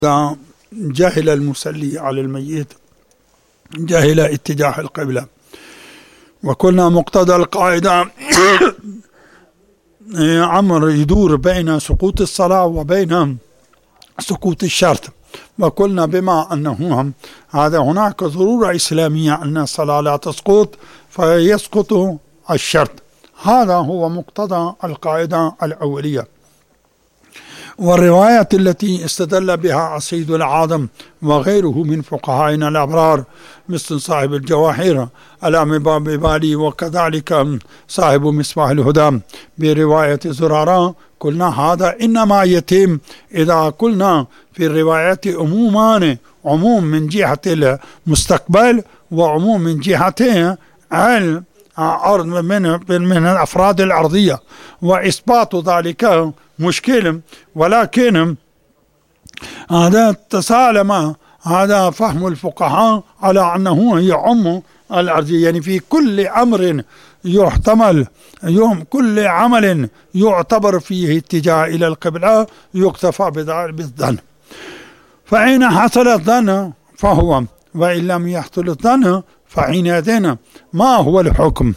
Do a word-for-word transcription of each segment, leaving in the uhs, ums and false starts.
إذا جهل المصلي على الميت جهل اتجاه القبلة، وكنا مقتضى القاعدة أمر يدور بين سقوط الصلاة وبين سقوط الشرط، وقلنا بما أنه هذا هناك ضرورة إسلامية أن الصلاة لا تسقط فيسقط الشرط. هذا هو مقتضى القاعدة الأولية. والرواية التي استدل بها السيد العاظم وغيره من فقهائنا الأبرار مثل صاحب الجواهر الإمام بالي وكذلك صاحب مصباح الهدى برواية زرارة، قلنا هذا إنما يتم إذا قلنا في الروايات عمومان، عموم من جهة المستقبل وعموم من جهة الأرض من من الأفراد الأرضية، وإثبات ذلك مشكل. ولكن هذا تسالم هذا فهم الفقهاء على أنه يعم الأرضية، يعني في كل أمر يحتمل يوم كل عمل يعتبر فيه اتجاه إلى القبلة يكتفى بالظن، فإن حصل الظن فهو، وإن لم يحصل الظن فحينئذ ما هو الحكم؟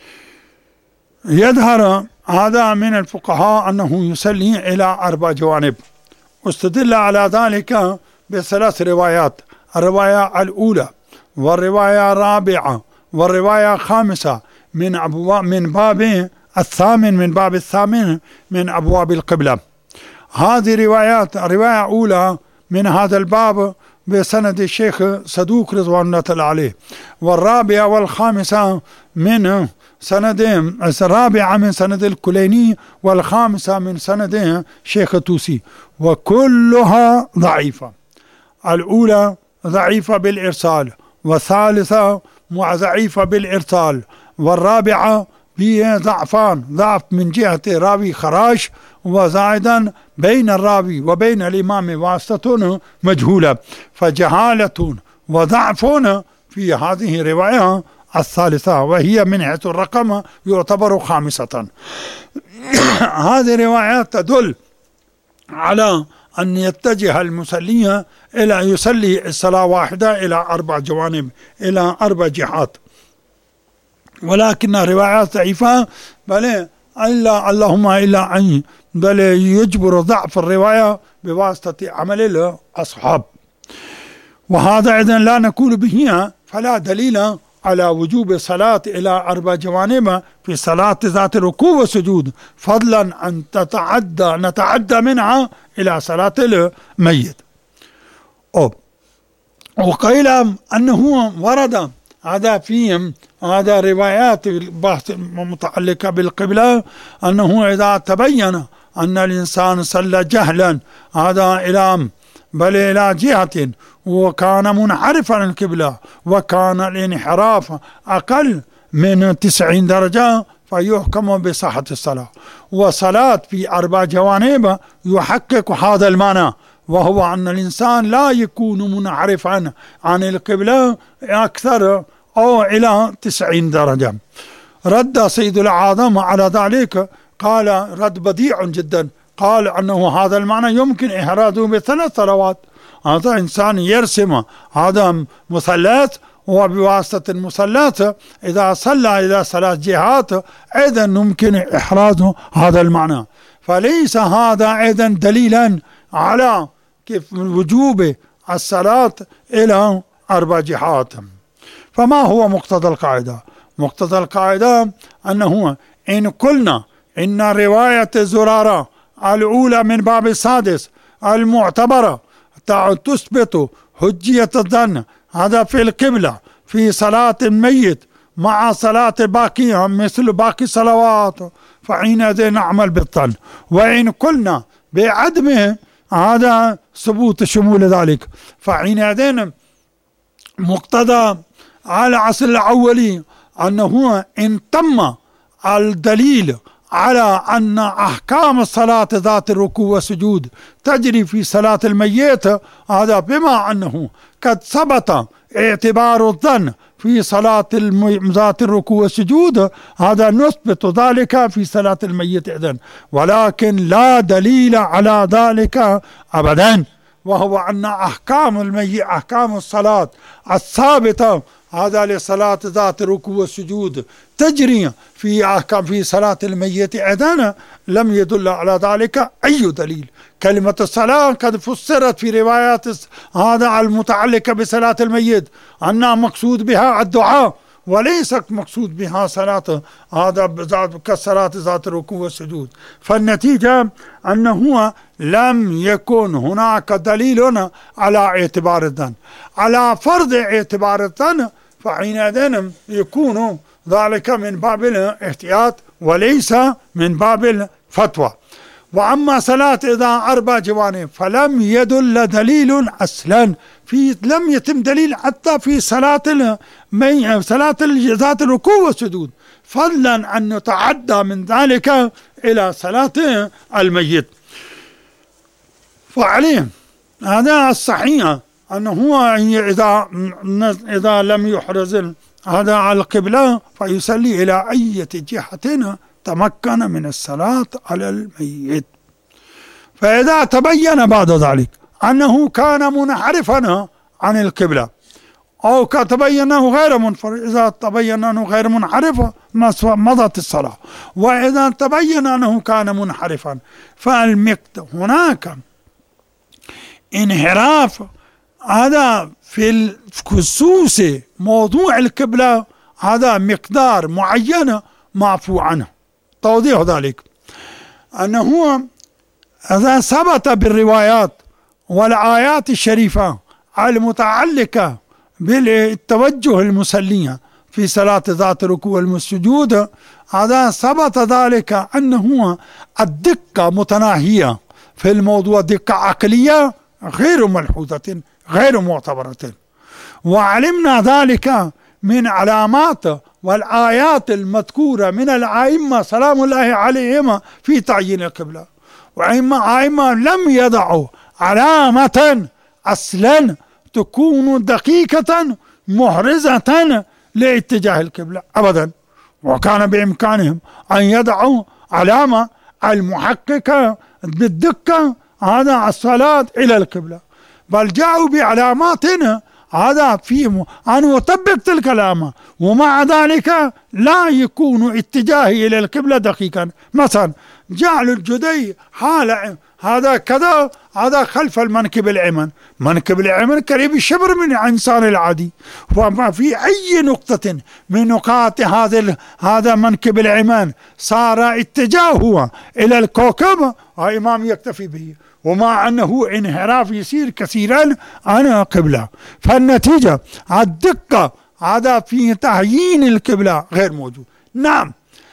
يظهر هذا من الفقهاء أنه يسلي إلى أربع جوانب، واستدل على ذلك بثلاث روايات: الرواية الأولى والرواية الرابعة والرواية الخامسة من أبواب من باب الثامن من باب الثامن من أبواب القبلة. هذه روايات، الرواية الأولى من هذا الباب بسند الشيخ صدوق رضوان الله عليه، والرابعة والخامسة من سند الرابعة من سند الكليني، والخامسة من سند شيخ توسي، وكلها ضعيفة. الأولى ضعيفة بالإرسال، والثالثة ضعيفة بالإرسال، والرابعة فيها ضعفان، ضعف من جهة راوي خراش، وزائدا بين الراوي وبين الإمام واسطة مجهولة، فجهالة وضعف في هذه الرواية الثالثة، وهي من حيث الرقم يعتبر خامسة. هذه الروايات تدل على أن يتجه المصلي إلى يصلي الصلاة واحدة إلى أربع جوانب، إلى أربع جهات، ولكن روايات ضعيفة، بل إلا اللهم إلا أن بل يجبر ضعف الرواية بواسطة عمل الأصحاب. وهذا إذن لا نقول به، فلا دليل على وجوب الصلاة إلى أربع جوانب في صلاة ذات الركوع والسجود، فضلا أن تتعدى نتعدى منها إلى صلاة الميت. وقيل أنه ورد هذا فيهم هذا روايات البحث المتعلقة بالقبلة، أنه إذا تبين أن الإنسان صلى جهلا هذا إلى بل إلى جهة وكان منحرفا عن القبلة وكان الانحراف أقل من تسعين درجة فيحكم بصحة الصلاة. وصلاة في أربع جوانب يحقق هذا المعنى، وهو أن الإنسان لا يكون منحرفا عن القبلة أكثر أو إلى تسعين درجة. رد سيد العاظم على ذلك، قال رد بديع جدا، قال أنه هذا المعنى يمكن إحرازه بثلاث صلوات. هذا إنسان يرسم هذا مثلث، وبواسطة المثلث إذا صلى إلى ثلاث جهات إذن ممكن إحراز هذا المعنى، فليس هذا إذن دليلا على كيف وجوب الصلاة إلى أربع جهات. فما هو مقتضى القاعدة؟ مقتضى القاعدة أنه إن قلنا إن رواية زرارة الأولى من باب السادس المعتبرة تثبت حجية الظن هذا في القبلة في صلاة الميت مع صلاة باقيها مثل باقي الصلوات، فحينئذ نعمل بالظن. وإن قلنا بعدمه هذا ثبوت شمول ذلك، فحينئذ مقتضى على الأصل الأولي أنه إن تم الدليل على أن أحكام الصلاة ذات الركوع والسجود تجري في صلاة الميت، هذا بما أنه قد ثبت اعتبار الظن في صلاة ذات الركوع والسجود، هذا نثبت ذلك في صلاة الميت إذن، ولكن لا دليل على ذلك أبدا، وهو أن أحكام الميت أحكام الصلاة الثابتة هذا لصلاة ذات الركوع والسجود تجري في أحكام في صلاة الميت أيضا لم يدل على ذلك أي دليل. كلمة الصلاة قد فسرت في روايات هذا المتعلقة بصلاة الميت أنها مقصود بها الدعاء وليس مقصود بها صلاة هذا كالصلاة ذات الركوع والسجود. فالنتيجة أنه لم يكن هناك دليل على اعتبار الظن. على فرض اعتبار الظن فحينئذ يكون ذلك من باب الاحتياط وليس من باب الفتوى. وأما صلاة إذا أربع جوانب فلم يدل دليل أصلا في لم يتم دليل حتى في صلاة المي صلاة ذات الركوع والسجود فضلا أن نتعدى من ذلك إلى صلاة الميت. فعليه هذا الصحيح أنه إذا إذا لم يحرز هذا على القبلة فيصلي إلى أي جهة تمكن من الصلاة على الميت. فإذا تبين بعد ذلك أنه كان منحرفا عن القبلة أو تبين أنه غير منفرد، إذا تبين أنه غير منحرف مضت الصلاة. وإذا تبين أنه كان منحرفا فالمقت هناك انحراف هذا في خصوص موضوع القبلة هذا مقدار معين معفو عنه. توضيح ذلك أنه إذا ثبت بالروايات والآيات الشريفة المتعلقة بالتوجه المصلية في صلاة ذات الركوع والسجود هذا ثبت ذلك أنه الدقة متناهية في الموضوع، دقة عقلية غير ملحوظة غير معتبرة. وعلمنا ذلك من علامات والآيات المذكورة من الأئمة سلام الله عليهم في تعيين القبلة. وأئمة لم يضعوا علامة أصلا تكون دقيقة محرزة لاتجاه القبلة أبدا، وكان بإمكانهم أن يضعوا علامة المحققة بالدقة هذا الصلاة إلى القبلة، بل جاءوا بعلامات هذا في أن يطبق تلك العلامة ومع ذلك لا يكون اتجاهي إلى القبلة دقيقا. مثلا جعل الجدي حال هذا كذا هذا خلف المنكب الأيمن، منكب الأيمن قريب الشبر من الإنسان العادي، وما في أي نقطة من نقاط هذا هذا منكب الأيمن صار اتجاهه إلى الكوكب الإمام يكتفي به، ومع أنه انحراف يسير كثيرا عن قبلة. فالنتيجة الدقة هذا في تعيين القبلة غير موجود. نعم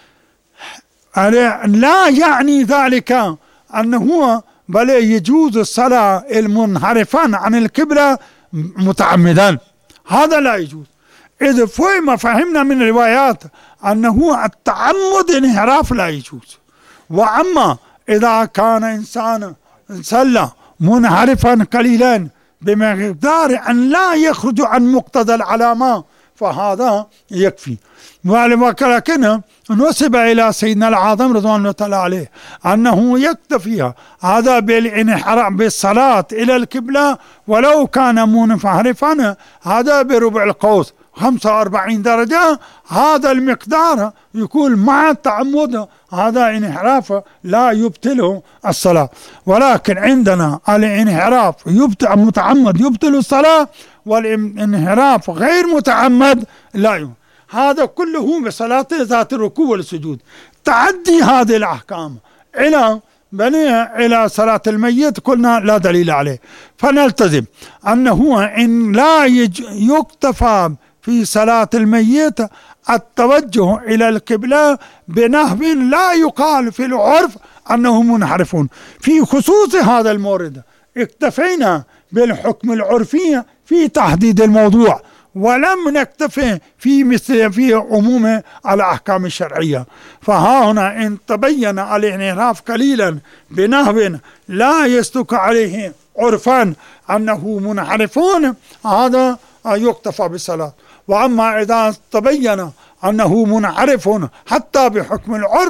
لا يعني ذلك أنه بل يجوز الصلاة المنحرفا عن القبلة متعمدا، هذا لا يجوز. إذا فهم فهمنا من الروايات أنه التعمد انحراف لا يجوز. وأما إذا كان إنسان صلى منحرفا قليلا بمقدار أن لا يخرج عن مقتضى العلامة فهذا يكفي. ولكن نسب إلى سيدنا العظم رضوان الله تعالى عليه أنه يكتفي هذا بالانحراف بالصلاة إلى القبلة ولو كان منحرفا هذا بربع القوس خمسة وأربعين درجة، هذا المقدار يكون مع التعمد هذا انحراف لا يبطله الصلاة. ولكن عندنا الانحراف يبطل متعمد يبطل الصلاة، والانحراف غير متعمد لا يبطل. هذا كله بصلاة ذات الركوع والسجود. تعدي هذه الأحكام إلى بني إلى صلاة الميت قلنا لا دليل عليه، فنلتزم أنه إن لا يكتفى في صلاة الميت التوجه إلى القبلة بنحو لا يقال في العرف أنه منحرفون. في خصوص هذا المورد اكتفينا بالحكم العرفي في تحديد الموضوع، ولم نكتفي في مثل في عموم الأحكام الشرعية. فها هنا إن تبين الانحراف قليلا بنحو لا يصدق عليه عرفا أنه منحرفون هذا يكتفى بالصلاة. وأما إذا تبين أنه منحرف حتى بحكم العرف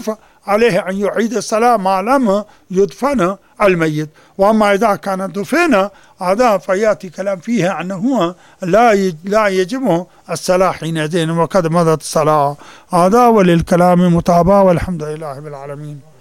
عليه أن يعيد الصلاة ما لم يدفن الميت. وأما إذا كان دفن هذا فيأتي كلام فيها أنه لا لا يجب الصلاة حينئذ وقد مضت الصلاة. هذا وللكلام متابعة والحمد لله رب العالمين.